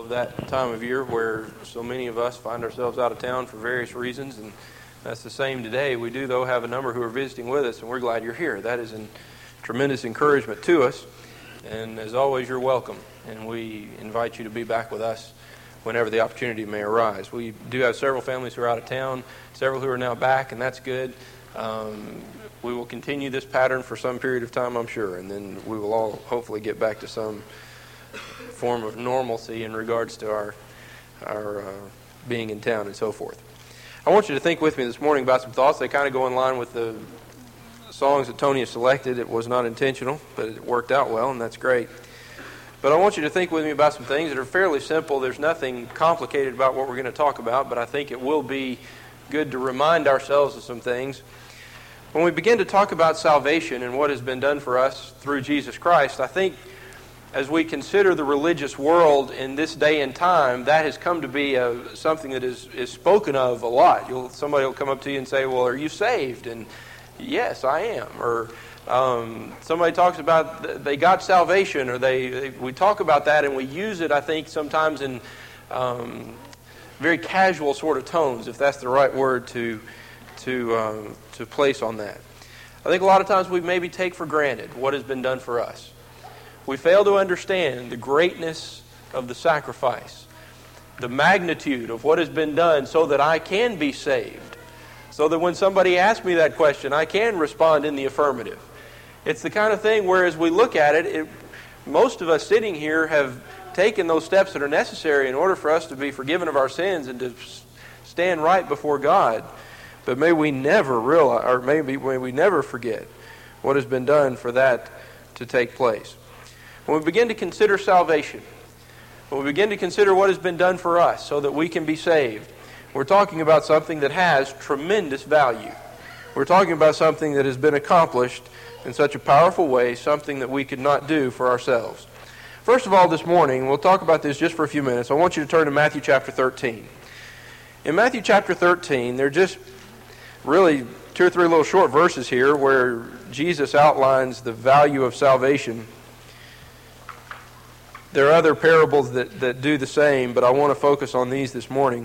of that time of year where so many of us find ourselves out of town for various reasons, and that's the same today. We do, though, have a number who are visiting with us, and we're glad you're here. That is a tremendous encouragement to us, and as always, you're welcome, and we invite you to be back with us whenever the opportunity may arise. We do have several families who are out of town, several who are now back, and that's good. We will continue this pattern for some period of time, I'm sure, and then we will all hopefully get back to some form of normalcy in regards to our being in town and so forth. I want you to think with me this morning about some thoughts. They kind of go in line with the songs that Tony has selected. It was not intentional, but it worked out well, and that's great. But I want you to think with me about some things that are fairly simple. There's nothing complicated about what we're going to talk about, but I think it will be good to remind ourselves of some things. When we begin to talk about salvation and what has been done for us through Jesus Christ, I think as we consider the religious world in this day and time, that has come to be something that is spoken of a lot. Somebody will come up to you and say, well, are you saved? And yes, I am. Or somebody talks about they got salvation, or we talk about that and we use it, I think, sometimes in very casual sort of tones, if that's the right word to place on that. I think a lot of times we maybe take for granted what has been done for us. We fail to understand the greatness of the sacrifice, the magnitude of what has been done so that I can be saved, so that when somebody asks me that question, I can respond in the affirmative. It's the kind of thing where as we look at it, most of us sitting here have taken those steps that are necessary in order for us to be forgiven of our sins and to stand right before God. But may we never realize, or may we never forget what has been done for that to take place. When we begin to consider salvation, when we begin to consider what has been done for us so that we can be saved, we're talking about something that has tremendous value. We're talking about something that has been accomplished in such a powerful way, something that we could not do for ourselves. First of all, this morning, we'll talk about this just for a few minutes. I want you to turn to Matthew chapter 13. In Matthew chapter 13, there are just really 2 or 3 little short verses here where Jesus outlines the value of salvation. There are other parables that do the same, but I want to focus on these this morning.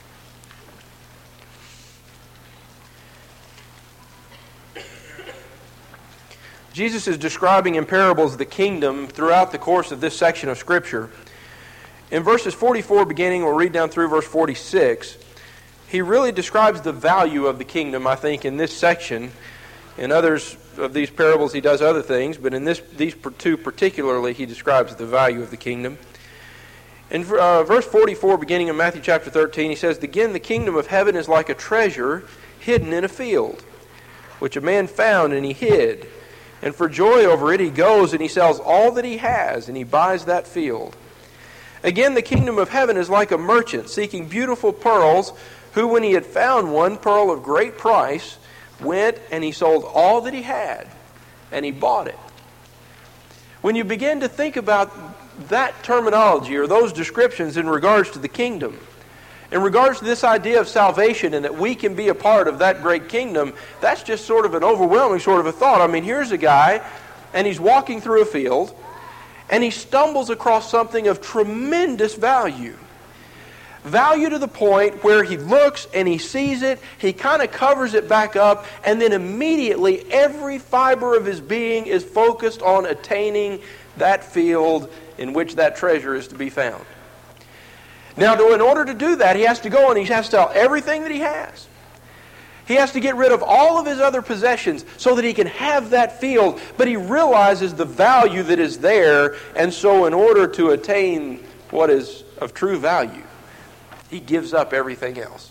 Jesus is describing in parables the kingdom throughout the course of this section of Scripture. In verses 44 beginning, we'll read down through verse 46, he really describes the value of the kingdom, I think, in this section. In others of these parables, he does other things, but in these two particularly, he describes the value of the kingdom. In verse 44, beginning in Matthew chapter 13, he says, "Again, the kingdom of heaven is like a treasure hidden in a field, which a man found and he hid. And for joy over it, he goes and he sells all that he has, and he buys that field. Again, the kingdom of heaven is like a merchant seeking beautiful pearls, who, when he had found one pearl of great price, went and he sold all that he had, and he bought it." When you begin to think about that terminology or those descriptions in regards to the kingdom, in regards to this idea of salvation and that we can be a part of that great kingdom, that's just sort of an overwhelming sort of a thought. I mean, here's a guy, and he's walking through a field, and he stumbles across something of tremendous value. Value to the point where he looks and he sees it, he kind of covers it back up, and then immediately every fiber of his being is focused on attaining that field in which that treasure is to be found. Now, in order to do that, he has to go and he has to sell everything that he has. He has to get rid of all of his other possessions so that he can have that field, but he realizes the value that is there, and so in order to attain what is of true value, he gives up everything else.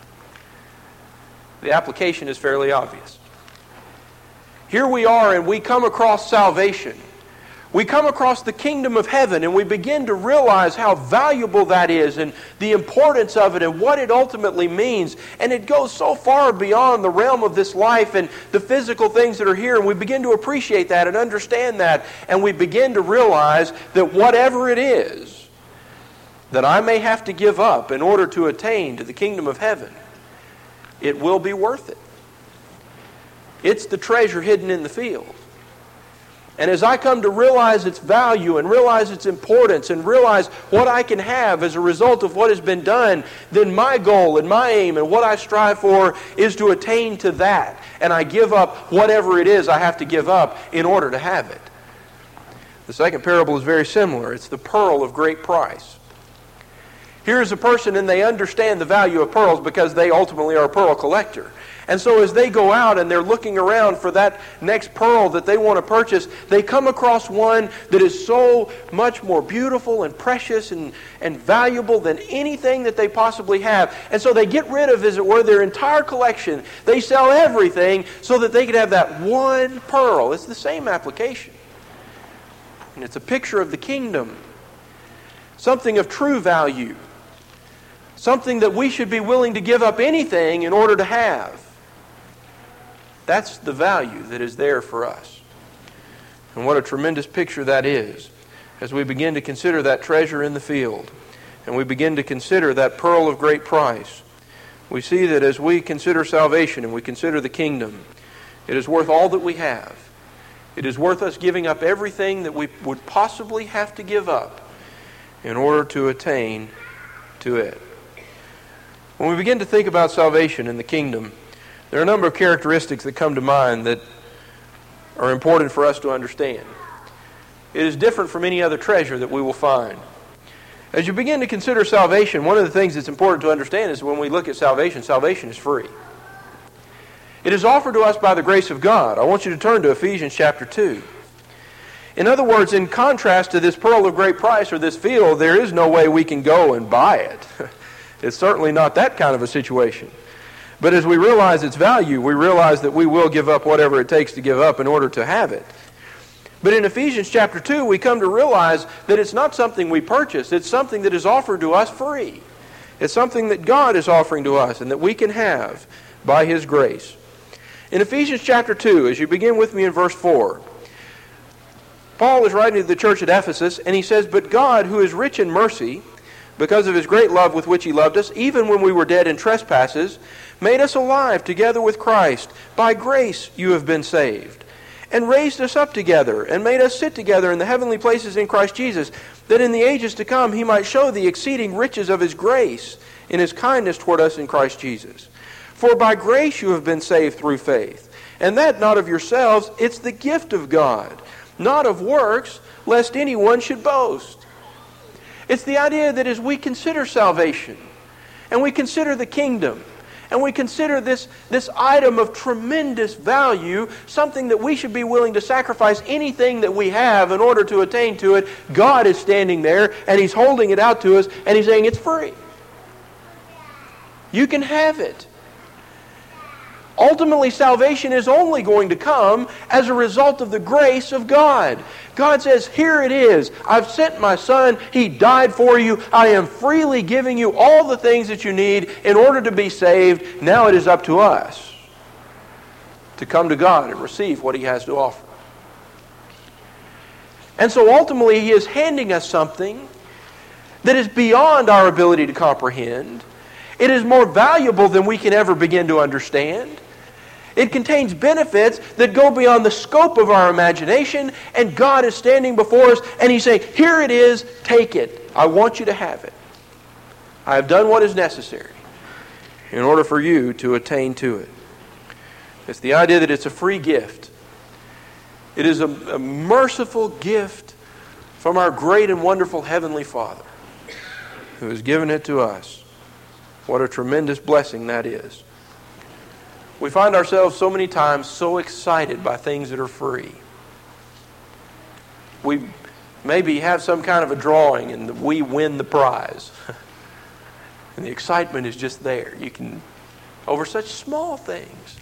The application is fairly obvious. Here we are, and we come across salvation. We come across the kingdom of heaven, and we begin to realize how valuable that is and the importance of it and what it ultimately means. And it goes so far beyond the realm of this life and the physical things that are here, and we begin to appreciate that and understand that, and we begin to realize that whatever it is that I may have to give up in order to attain to the kingdom of heaven, it will be worth it. It's the treasure hidden in the field. And as I come to realize its value and realize its importance and realize what I can have as a result of what has been done, then my goal and my aim and what I strive for is to attain to that. And I give up whatever it is I have to give up in order to have it. The second parable is very similar. It's the pearl of great price. Here's a person and they understand the value of pearls because they ultimately are a pearl collector. And so as they go out and they're looking around for that next pearl that they want to purchase, they come across one that is so much more beautiful and precious and valuable than anything that they possibly have. And so they get rid of, as it were, their entire collection. They sell everything so that they can have that one pearl. It's the same application. And it's a picture of the kingdom. Something of true value. Something that we should be willing to give up anything in order to have. That's the value that is there for us. And what a tremendous picture that is as we begin to consider that treasure in the field and we begin to consider that pearl of great price. We see that as we consider salvation and we consider the kingdom, it is worth all that we have. It is worth us giving up everything that we would possibly have to give up in order to attain to it. When we begin to think about salvation and the kingdom, there are a number of characteristics that come to mind that are important for us to understand. It is different from any other treasure that we will find. As you begin to consider salvation, one of the things that's important to understand is when we look at salvation, salvation is free. It is offered to us by the grace of God. I want you to turn to Ephesians chapter 2. In other words, in contrast to this pearl of great price or this field, there is no way we can go and buy it. It's certainly not that kind of a situation. But as we realize its value, we realize that we will give up whatever it takes to give up in order to have it. But in Ephesians chapter 2, we come to realize that it's not something we purchase. It's something that is offered to us free. It's something that God is offering to us and that we can have by His grace. In Ephesians chapter 2, as you begin with me in verse 4, Paul is writing to the church at Ephesus, and he says, "But God, who is rich in mercy, because of His great love with which He loved us, even when we were dead in trespasses, made us alive together with Christ. By grace you have been saved, and raised us up together, and made us sit together in the heavenly places in Christ Jesus, that in the ages to come He might show the exceeding riches of His grace in His kindness toward us in Christ Jesus. For by grace you have been saved through faith, and that not of yourselves, it's the gift of God, not of works, lest anyone should boast." It's the idea that as we consider salvation, and we consider the kingdom, and we consider this item of tremendous value, something that we should be willing to sacrifice anything that we have in order to attain to it, God is standing there, and He's holding it out to us, and He's saying it's free. You can have it. Ultimately, salvation is only going to come as a result of the grace of God. God says, here it is. I've sent my Son. He died for you. I am freely giving you all the things that you need in order to be saved. Now it is up to us to come to God and receive what He has to offer. And so ultimately, He is handing us something that is beyond our ability to comprehend. It is more valuable than we can ever begin to understand. It contains benefits that go beyond the scope of our imagination, and God is standing before us, and He's saying, here it is, take it. I want you to have it. I have done what is necessary in order for you to attain to it. It's the idea that it's a free gift. It is a merciful gift from our great and wonderful Heavenly Father who has given it to us. What a tremendous blessing that is. We find ourselves so many times so excited by things that are free. We maybe have some kind of a drawing and we win the prize. And the excitement is just there. You can, over such small things.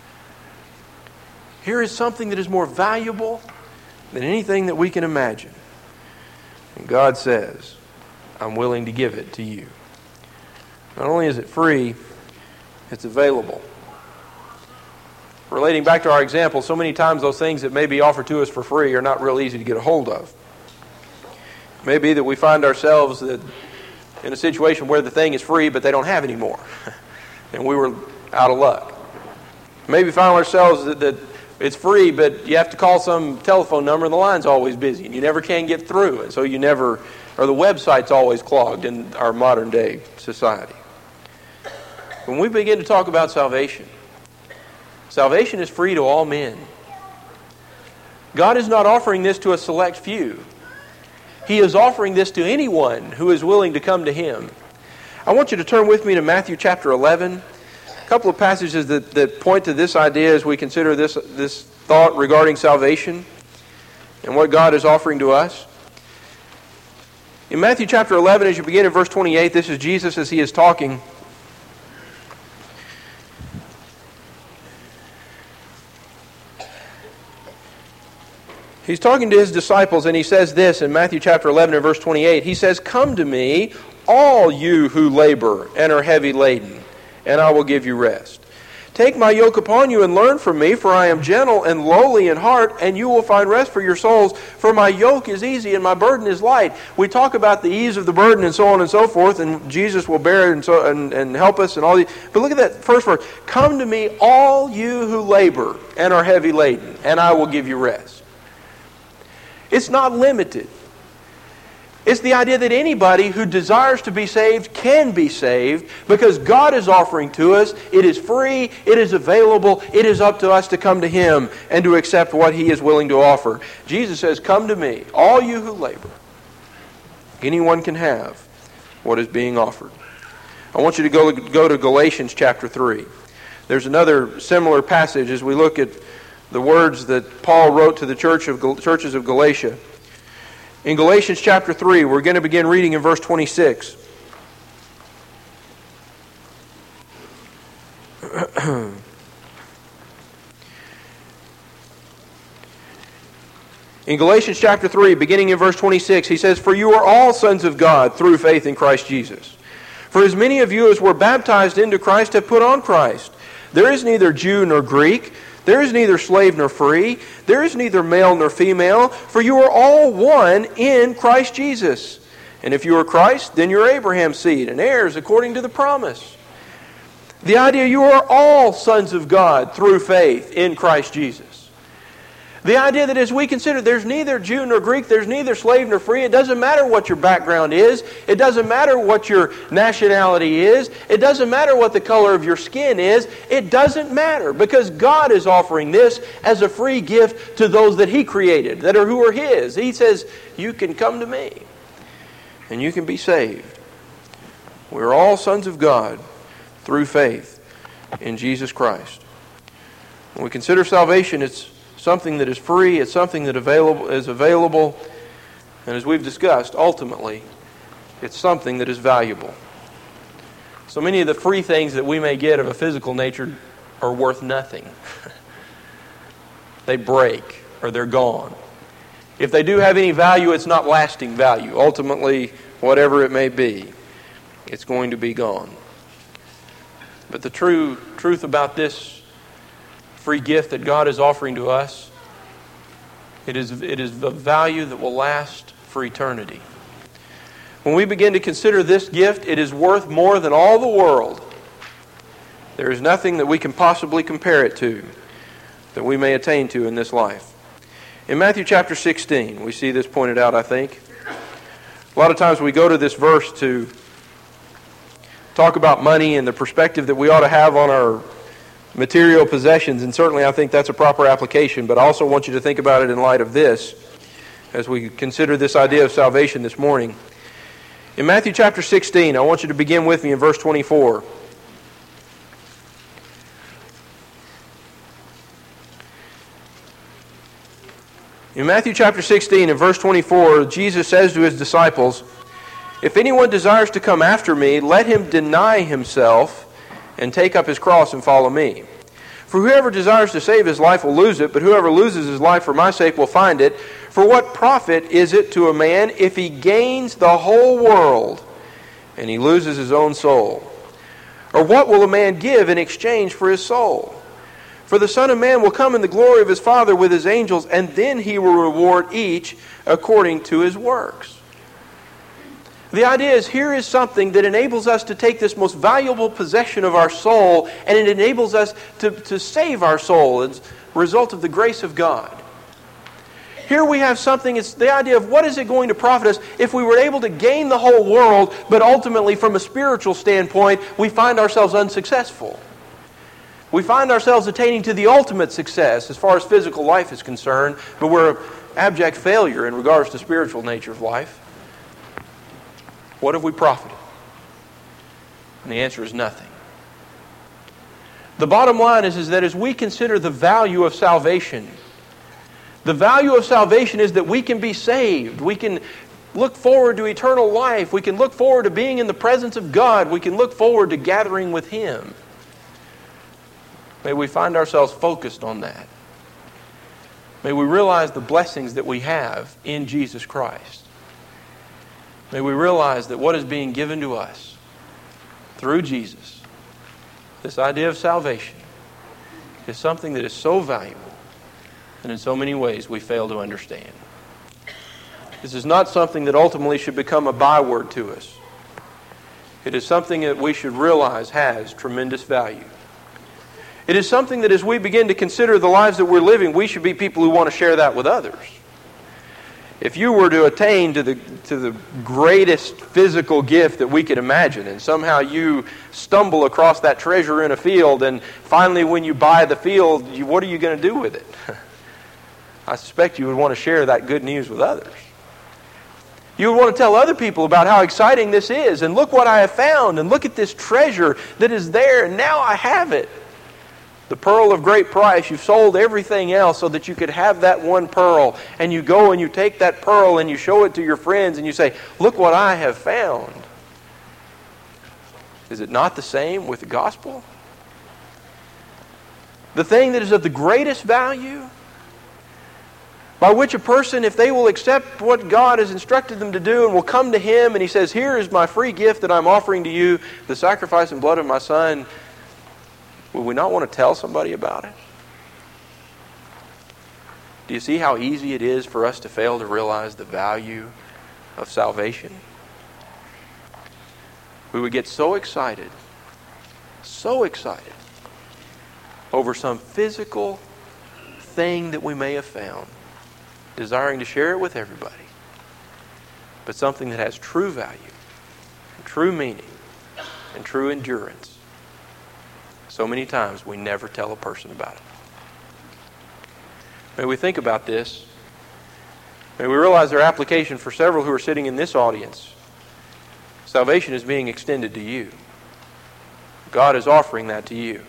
Here is something that is more valuable than anything that we can imagine. And God says, I'm willing to give it to you. Not only is it free, it's available. Relating back to our example, so many times those things that may be offered to us for free are not real easy to get a hold of. It may be that we find ourselves in a situation where the thing is free, but they don't have any more. And we were out of luck. Maybe find ourselves that It's free, but you have to call some telephone number and the line's always busy and you never can get through. And so the website's always clogged in our modern day society. When we begin to talk about salvation, salvation is free to all men. God is not offering this to a select few. He is offering this to anyone who is willing to come to Him. I want you to turn with me to Matthew chapter 11. A couple of passages that point to this idea as we consider this thought regarding salvation and what God is offering to us. In Matthew chapter 11, as you begin in verse 28, this is Jesus as He is talking. He's talking to His disciples, and He says this in Matthew chapter 11 and verse 28. He says, "Come to me, all you who labor and are heavy laden, and I will give you rest. Take my yoke upon you and learn from me, for I am gentle and lowly in heart, and you will find rest for your souls. For my yoke is easy and my burden is light." We talk about the ease of the burden and so on and so forth, and Jesus will bear it and help us and all these. But look at that first verse. "Come to me, all you who labor and are heavy laden, and I will give you rest." It's not limited. It's the idea that anybody who desires to be saved can be saved because God is offering to us. It is free. It is available. It is up to us to come to Him and to accept what He is willing to offer. Jesus says, "Come to me, all you who labor." Anyone can have what is being offered. I want you to go to Galatians chapter 3. There's another similar passage as we look at the words that Paul wrote to the churches of Galatia. In Galatians chapter 3, we're going to begin reading in verse 26. In Galatians chapter 3, beginning in verse 26, he says, "For you are all sons of God through faith in Christ Jesus. For as many of you as were baptized into Christ have put on Christ. There is neither Jew nor Greek, there is neither slave nor free, there is neither male nor female, for you are all one in Christ Jesus. And if you are Christ, then you're Abraham's seed and heirs according to the promise." The idea, you are all sons of God through faith in Christ Jesus. The idea that as we consider there's neither Jew nor Greek, there's neither slave nor free, it doesn't matter what your background is, it doesn't matter what your nationality is, it doesn't matter what the color of your skin is, it doesn't matter because God is offering this as a free gift to those that He created, who are His. He says, you can come to me and you can be saved. We're all sons of God through faith in Jesus Christ. When we consider salvation, it's something that is free, it's something that is available, and as we've discussed, ultimately, it's something that is valuable. So many of the free things that we may get of a physical nature are worth nothing. They break, or they're gone. If they do have any value, it's not lasting value. Ultimately, whatever it may be, it's going to be gone. But the truth about this free gift that God is offering to us, it is a value that will last for eternity. When we begin to consider this gift, it is worth more than all the world. There is nothing that we can possibly compare it to that we may attain to in this life. In Matthew chapter 16, we see this pointed out, I think. A lot of times we go to this verse to talk about money and the perspective that we ought to have on our material possessions, and certainly I think that's a proper application, but I also want you to think about it in light of this as we consider this idea of salvation this morning. In Matthew chapter 16, I want you to begin with me in verse 24. In Matthew chapter 16 and verse 24, Jesus says to His disciples, "If anyone desires to come after me, let him deny himself and take up his cross and follow me. For whoever desires to save his life will lose it, but whoever loses his life for my sake will find it. For what profit is it to a man if he gains the whole world and he loses his own soul? Or what will a man give in exchange for his soul? For the Son of Man will come in the glory of His Father with His angels, and then He will reward each according to his works." The idea is, here is something that enables us to take this most valuable possession of our soul, and it enables us to save our soul. As a result of the grace of God. Here we have something, it's the idea of what is it going to profit us if we were able to gain the whole world, but ultimately from a spiritual standpoint, we find ourselves unsuccessful. We find ourselves attaining to the ultimate success as far as physical life is concerned, but we're an abject failure in regards to spiritual nature of life. What have we profited? And the answer is nothing. The bottom line is that as we consider the value of salvation, the value of salvation is that we can be saved. We can look forward to eternal life. We can look forward to being in the presence of God. We can look forward to gathering with Him. May we find ourselves focused on that. May we realize the blessings that we have in Jesus Christ. May we realize that what is being given to us through Jesus, this idea of salvation, is something that is so valuable and in so many ways we fail to understand. This is not something that ultimately should become a byword to us. It is something that we should realize has tremendous value. It is something that as we begin to consider the lives that we're living, we should be people who want to share that with others. If you were to attain to the greatest physical gift that we could imagine, and somehow you stumble across that treasure in a field, and finally when you buy the field, what are you going to do with it? I suspect you would want to share that good news with others. You would want to tell other people about how exciting this is, and look what I have found, and look at this treasure that is there, and now I have it. The pearl of great price. You've sold everything else so that you could have that one pearl. And you go and you take that pearl and you show it to your friends and you say, look what I have found. Is it not the same with the gospel? The thing that is of the greatest value, by which a person, if they will accept what God has instructed them to do and will come to Him and He says, here is my free gift that I'm offering to you, the sacrifice and blood of my Son, will we not want to tell somebody about it? Do you see how easy it is for us to fail to realize the value of salvation? We would get so excited over some physical thing that we may have found, desiring to share it with everybody, but something that has true value, and true meaning, and true endurance. So many times we never tell a person about it. May we think about this. May we realize their application for several who are sitting in this audience. Salvation is being extended to you. God is offering that to you.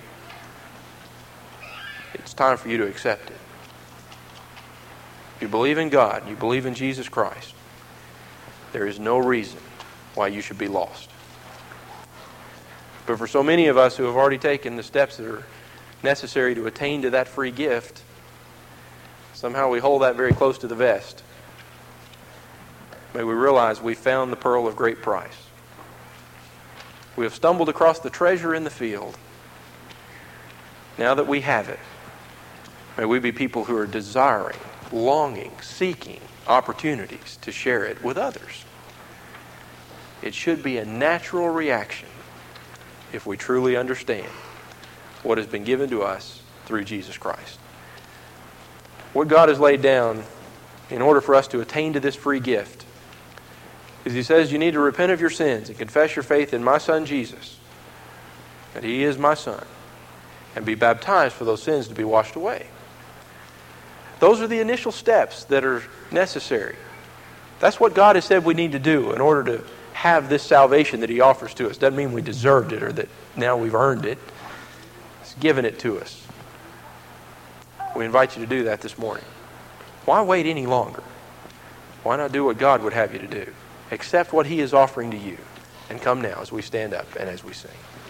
It's time for you to accept it. If you believe in God, you believe in Jesus Christ, there is no reason why you should be lost. But for so many of us who have already taken the steps that are necessary to attain to that free gift, somehow we hold that very close to the vest. May we realize we found the pearl of great price. We have stumbled across the treasure in the field. Now that we have it, may we be people who are desiring, longing, seeking opportunities to share it with others. It should be a natural reaction if we truly understand what has been given to us through Jesus Christ. What God has laid down in order for us to attain to this free gift is He says you need to repent of your sins and confess your faith in my Son Jesus, that He is my Son, and be baptized for those sins to be washed away. Those are the initial steps that are necessary. That's what God has said we need to do in order to have this salvation that He offers to us. Doesn't mean we deserved it or that now we've earned it. He's given it to us. We invite you to do that this morning. Why wait any longer? Why not do what God would have you to do? Accept what He is offering to you. And come now as we stand up and as we sing.